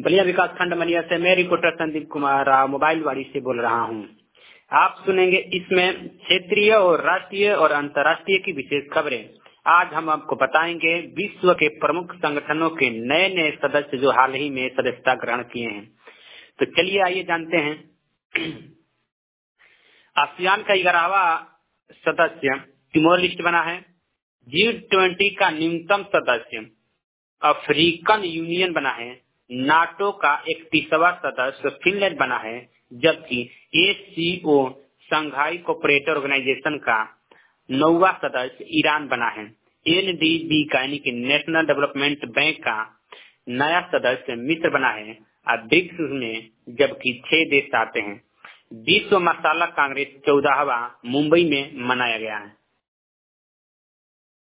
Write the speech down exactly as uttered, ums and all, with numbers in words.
बलिया विकास खंड मलिया से मैं रिपोर्टर संदीप कुमार राव मोबाइल वाड़ी से बोल रहा हूं। आप सुनेंगे इसमें क्षेत्रीय और राष्ट्रीय और अंतर्राष्ट्रीय की विशेष खबरें। आज हम आपको बताएंगे विश्व के प्रमुख संगठनों के नए नए सदस्य जो हाल ही में सदस्यता ग्रहण किए हैं। तो चलिए आइए जानते हैं। आसियान का ग्यारहवां सदस्य तिमोर लिस्ट बना है। जी ट्वेंटी का न्यूनतम सदस्य अफ्रीकन यूनियन बना है। नाटो का इकतीसवां सदस्य फिनलैंड बना है, जबकि एससीओ संघाई कोऑपरेटिव ऑर्गेनाइजेशन का नौवां सदस्य ईरान बना है। एनडीबी का यानी कि नेशनल डेवलपमेंट बैंक का नया सदस्य मिस्र बना है और ब्रिक्स में जबकि छह देश आते हैं। विश्व मसाला कांग्रेस चौदहवां मुंबई में मनाया गया है।